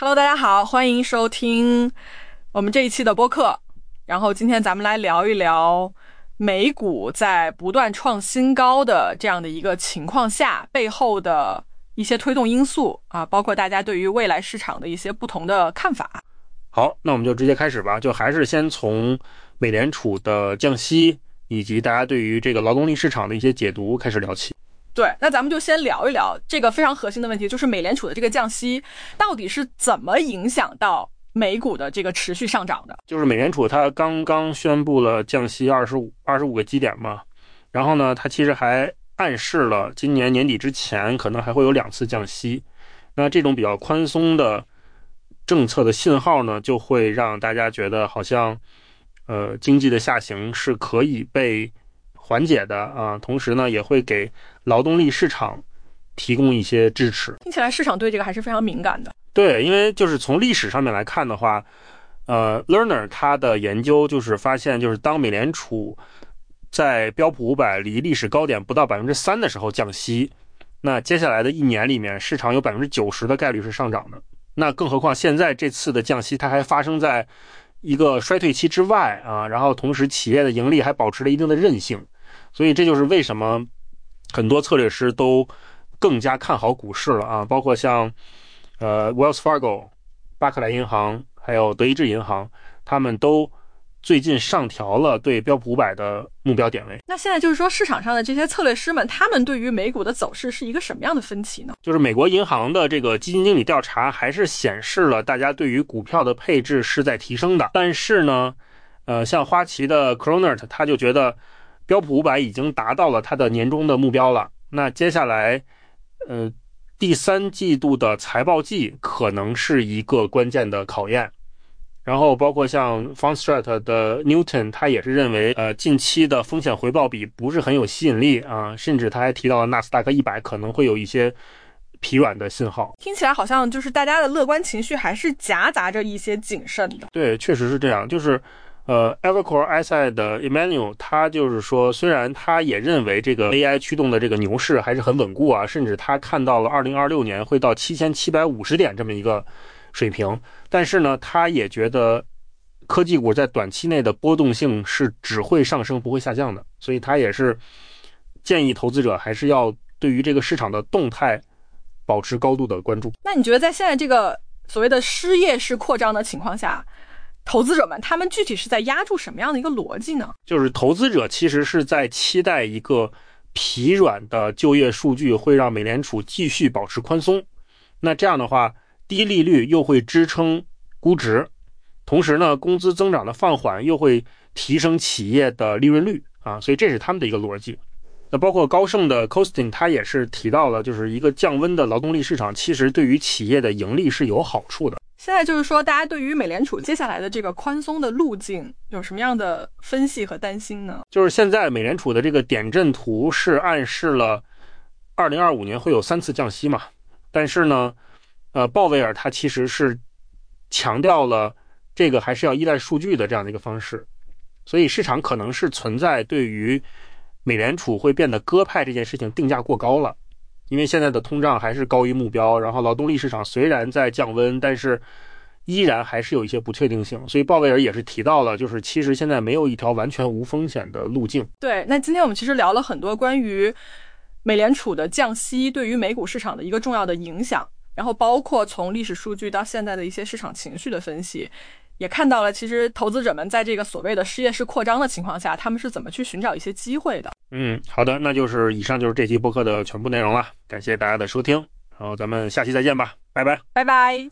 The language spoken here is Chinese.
Hello， 大家好，欢迎收听我们这一期的播客。然后今天咱们来聊一聊美股在不断创新高的这样的一个情况下背后的一些推动因素啊，包括大家对于未来市场的一些不同的看法。 好，那我们就直接开始吧，就还是先从美联储的降息以及大家对于这个劳动力市场的一些解读开始聊起。 对，那咱们就先聊一聊这个非常核心的问题，就是美联储的这个降息到底是怎么影响到美股的这个持续上涨的。 就是美联储它刚刚宣布了降息25个基点嘛，然后呢它其实还暗示了今年年底之前可能还会有2次降息。那这种比较宽松的政策的信号呢，就会让大家觉得好像经济的下行是可以被缓解的啊，同时呢也会给劳动力市场提供一些支持。 听起来市场对这个还是非常敏感的。 对，因为就是从历史上面来看的话Lerner 他的研究就是发现，就是当美联储在标普500离历史高点不到 3% 的时候降息，那接下来的1年里面市场有 90% 的概率是上涨的。那更何况现在这次的降息它还发生在一个衰退期之外啊，然后同时企业的盈利还保持了一定的韧性，所以这就是为什么很多策略师都更加看好股市了啊，包括像Wells Fargo 巴克莱银行还有德意志银行，他们都最近上调了对标普500的目标点位。 那现在就是说市场上的这些策略师们，他们对于美股的走势是一个什么样的分歧呢？ 就是美国银行的这个基金经理调查还是显示了大家对于股票的配置是在提升的，但是呢像花旗的 Cronert 他就觉得标普500已经达到了它的年终的目标了，那接下来第3季度的财报季可能是一个关键的考验。然后包括像 Fundstrat 的 Newton 他也是认为近期的风险回报比不是很有吸引力啊，甚至他还提到了纳斯达克100可能会有一些疲软的信号。 听起来好像就是大家的乐观情绪还是夹杂着一些谨慎的。 对，确实是这样。就是Evercore ISI 的 Emmanuel 他就是说，虽然他也认为这个 AI 驱动的这个牛市还是很稳固啊，甚至他看到了2026年会到7750点这么一个水平，但是呢他也觉得科技股在短期内的波动性是只会上升不会下降的，所以他也是建议投资者还是要对于这个市场的动态保持高度的关注。 那你觉得在现在这个所谓的失业式扩张的情况下，投资者们他们具体是在压住什么样的一个逻辑呢？ 就是投资者其实是在期待一个疲软的就业数据会让美联储继续保持宽松，那这样的话低利率又会支撑估值，同时呢工资增长的放缓又会提升企业的利润率啊，所以这是他们的一个逻辑。那包括高盛的 Costin 他也是提到了，就是一个降温的劳动力市场其实对于企业的盈利是有好处的。 现在就是说大家对于美联储接下来的这个宽松的路径有什么样的分析和担心呢？ 就是现在美联储的这个点阵图是暗示了2025年会有3次降息嘛，但是呢鲍威尔他其实是强调了这个还是要依赖数据的这样的一个方式，所以市场可能是存在对于美联储会变得鸽派这件事情定价过高了，因为现在的通胀还是高于目标，然后劳动力市场虽然在降温，但是依然还是有一些不确定性，所以鲍威尔也是提到了，就是其实现在没有一条完全无风险的路径。 对，那今天我们其实聊了很多关于美联储的降息对于美股市场的一个重要的影响，然后包括从历史数据到现在的一些市场情绪的分析，也看到了其实投资者们在这个所谓的失业式扩张的情况下，他们是怎么去寻找一些机会的。 好的，那就是以上就是这期播客的全部内容了，感谢大家的收听，然后咱们下期再见吧，拜拜， 拜拜。